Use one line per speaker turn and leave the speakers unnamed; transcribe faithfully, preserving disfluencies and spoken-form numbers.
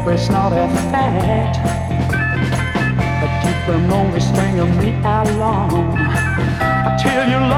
every snort of fat. But keep them only stringing me along. I tell you,